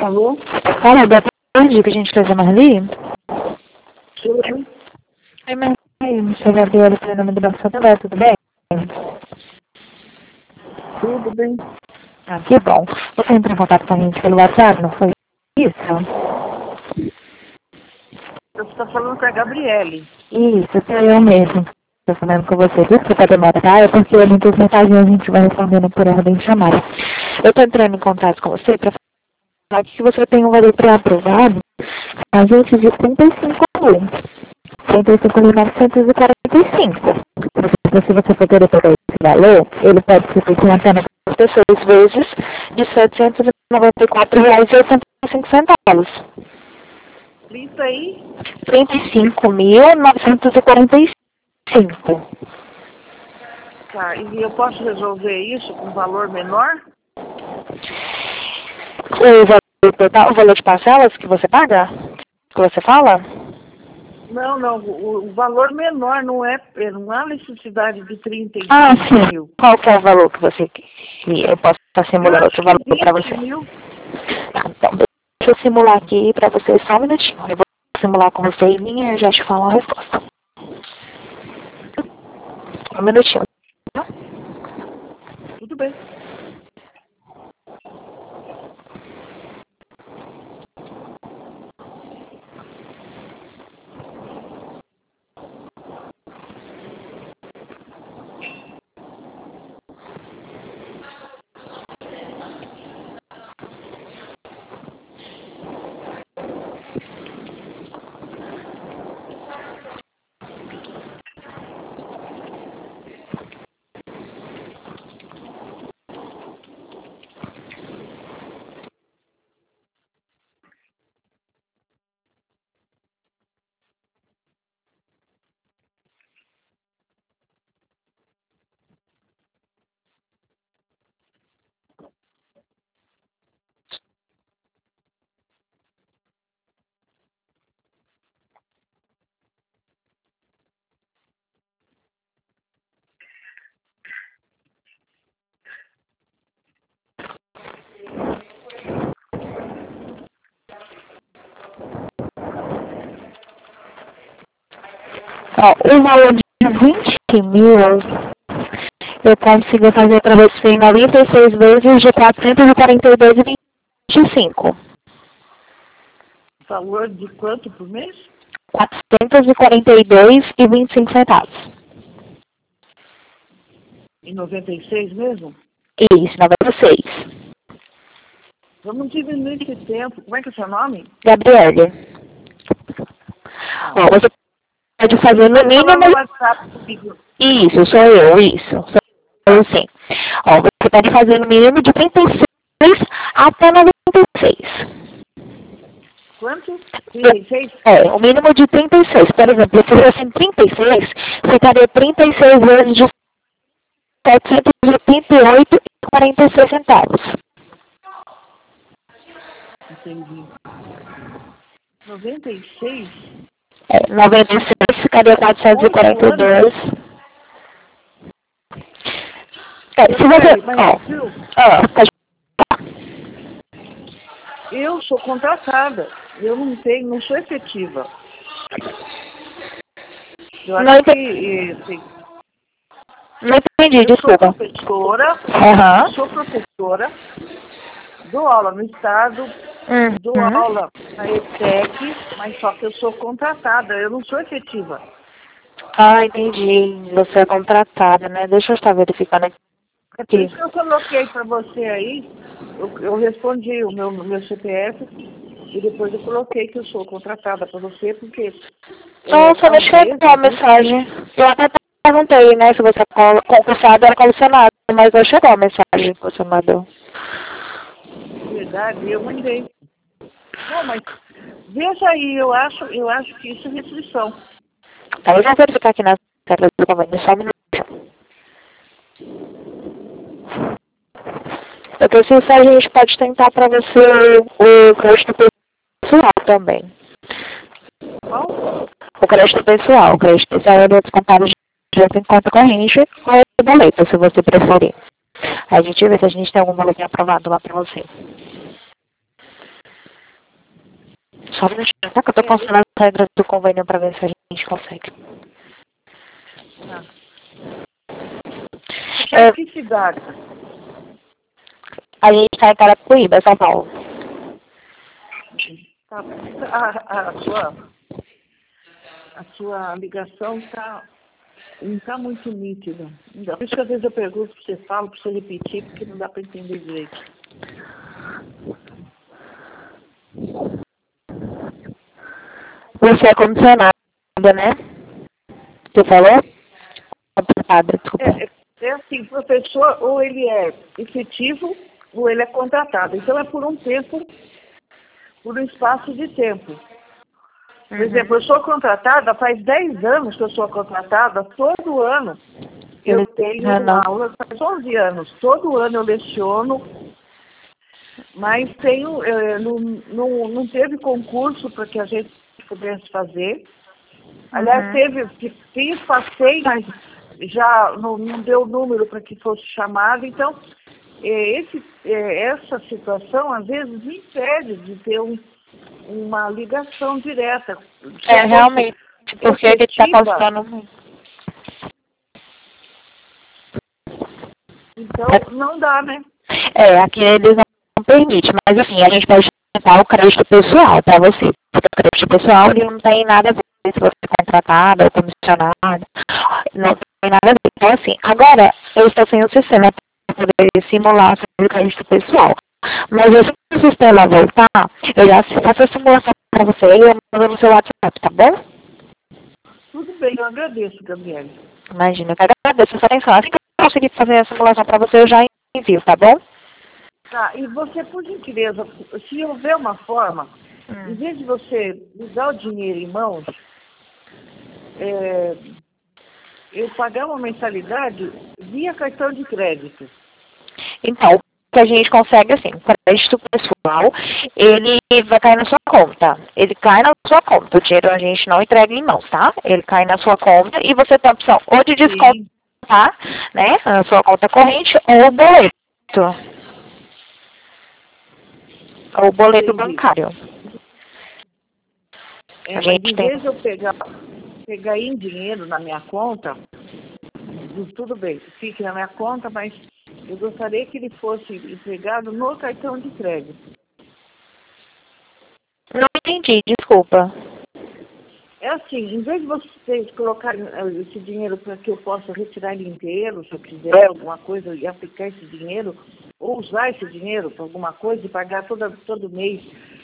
Alô? Fala, boa tarde, que a gente fez a Marli. Sim. Oi, Marli, sou Gabriela, pelo nome do Banco Santander, tudo bem? Tudo bem? Ah, que bom. Você entrou em contato com a gente pelo WhatsApp, não foi isso? Você está falando com a Gabriele. Isso, sou eu mesmo. Estou falando com você. Desculpa a demora, tá? É porque muitas mensagens a gente vai respondendo por ordem de chamada. Eu estou entrando em contato com você para falar que você tem um valor pré-aprovado a gente de 35.945. Se você for querer pegar esse valor, ele pode ser feito em apenas 6 vezes de R$ 794,85. Isso aí? 35.945. Tá. E eu posso resolver isso com valor menor? O valor total, o valor de parcelas que você paga? Que você fala? Não, não. O valor menor não há necessidade de 35 Sim. mil. Qual que é o valor que você que eu posso estar Eu simulando acho outro que valor para 20 você? mil. Tá, então deixa eu simular aqui para você só um minutinho. Eu vou simular com você em linha e eu já te falo a resposta. Um minutinho. Tudo bem. Ó, o valor de 20 mil eu consigo fazer para você em 96 vezes de 442,25. Valor de quanto por mês? 442,25 centavos. Em 96 mesmo? Isso, 96. Vamos diminuir esse tempo. Como é que é o seu nome? Gabriele. Ó, você pode fazer no Vai falar no mínimo. WhatsApp comigo. Isso, sou eu, isso. Sou eu sim. Ó, você pode fazer no mínimo de 36 até 96. Quanto? 36? O mínimo de 36. Por exemplo, se fosse 36, ficaria 36 vezes de 788,46 centavos. Entendi. 96? 96 ficaria 8 anos? 442. Se você... Gabriele, mas viu? Pode... Eu sou contratada. Eu não sou efetiva. Eu Não acho entendi, que não entendi, eu sou desculpa. professora, Aham. dou aula no estado, dou Uhum. aula na ETEC, mas só que eu sou contratada, eu não sou efetiva. Entendi. Você é contratada, né? Deixa eu estar verificando É por aqui. isso que eu coloquei para você aí, eu respondi o meu CPF e depois eu coloquei que eu sou contratada para você, porque Nossa, não às chegou a vezes, né? mensagem. Eu até perguntei, né, se você é concursado era comissionado, mas não chegou a mensagem que você mandou. Verdade, eu mandei. Bom, mas veja aí, eu acho que isso é restrição. Tá, eu vou verificar aqui nas teclas do convênio, só um minuto. Eu preciso se a gente pode tentar para você o crédito pessoal também. Qual? O crédito pessoal. O crédito pessoal é descontado direto em conta corrente ou boleto, se você preferir. A gente vê se a gente tem algum boletim aprovado lá para você. Só um minutinho, tá? Que eu tô consultando as regras do convênio pra ver se a gente consegue. Tá. Tá em que cidade? A gente tá em Carapicuíba, São Paulo. Tá, a sua ligação não tá muito nítida. Por isso que às vezes eu pergunto pra você, falo pra você repetir, porque não dá pra entender direito. Você é comissionada, né? Você falou? Contratada, desculpa. É assim, professor, ou ele é efetivo, ou ele é contratado. Então é por um tempo, por um espaço de tempo. Por exemplo, eu sou contratada, faz 10 anos que eu sou contratada, todo ano eu tenho uma aula, faz 11 anos, todo ano eu leciono, mas não teve concurso para que a gente pudesse fazer. Aliás, passei, mas já não deu número para que fosse chamado. Então, essa situação, às vezes, me impede de ter uma ligação direta. Realmente, porque ele está constando muito. Então, não dá, né? Aqui eles não permitem, mas assim, a gente pode tentar o crédito pessoal para você. Porque o crédito pessoal ele não tem nada a ver se você é contratada ou comissionada. Não tem nada a ver. Então, assim, agora eu estou sem o sistema para poder simular sobre o crédito pessoal. Mas assim que o sistema voltar, eu já faço a simulação para você e eu mando no seu WhatsApp, tá bom? Tudo bem, eu agradeço, Gabriele. Imagina, eu agradeço a sua atenção. Assim que eu conseguir fazer a simulação para você, eu já envio, tá bom? Tá, e você, por gentileza, se houver uma forma, em vez de você me dar o dinheiro em mãos, eu pagar uma mensalidade via cartão de crédito. Então, o que a gente consegue, assim, o crédito pessoal, ele vai cair na sua conta. Ele cai na sua conta. O dinheiro a gente não entrega em mãos, tá? Ele cai na sua conta e você tem a opção ou de descontar, né, a sua conta corrente ou o boleto. Ou o boleto bancário. Mas em vez de eu pegar em dinheiro na minha conta, tudo bem, fique na minha conta, mas eu gostaria que ele fosse empregado no cartão de crédito. Não entendi, desculpa. É assim, em vez de vocês colocarem esse dinheiro para que eu possa retirar ele inteiro, se eu quiser alguma coisa, e aplicar esse dinheiro, ou usar esse dinheiro para alguma coisa e pagar todo mês,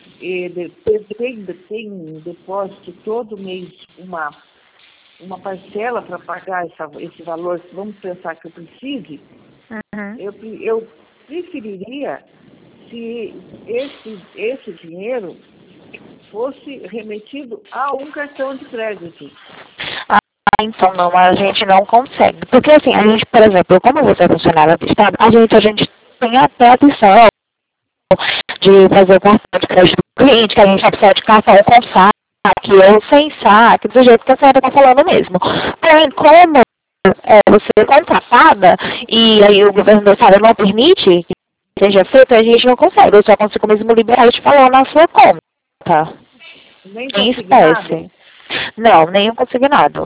tem depósito todo mês uma parcela para pagar esse valor, vamos pensar que eu precise, eu preferiria se esse dinheiro fosse remetido a um cartão de crédito. Então não, a gente não consegue. Porque assim, a gente, por exemplo, como você é funcionária do Estado, a gente tem até a opção de fazer o cartão de crédito do cliente, que a gente precisa de cartão com saque ou sem saque, do jeito que a senhora está falando mesmo. Porém, como você é contratada e aí o governo do Estado não permite que seja feito, a gente não consegue. Eu só consigo mesmo liberar esse valor na sua conta. Nem em espécie. Não, nenhum consignado.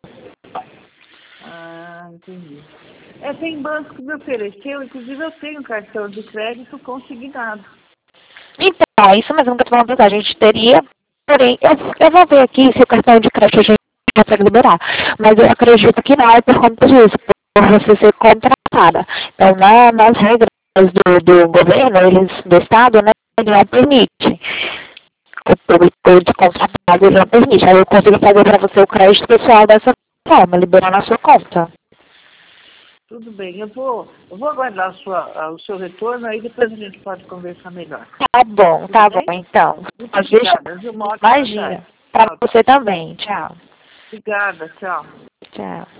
Entendi. Tem banco que me ofereceu, inclusive eu tenho cartão de crédito consignado. Então, é isso mesmo que eu estou falando, a gente teria, porém, eu vou ver aqui se o cartão de crédito a gente consegue liberar, mas eu acredito que não, por conta disso, por você ser contratada. Então, nas regras do governo, do Estado, né, ele não permite. O descontratado ele não permite. Aí eu consigo fazer para você o crédito pessoal dessa forma, liberar na sua conta. Tudo bem, eu vou aguardar o seu retorno, aí depois a gente pode conversar melhor. Tá bom, então. Muito obrigada. Imagina. Para você também. Tchau. Obrigada, tchau. Tchau.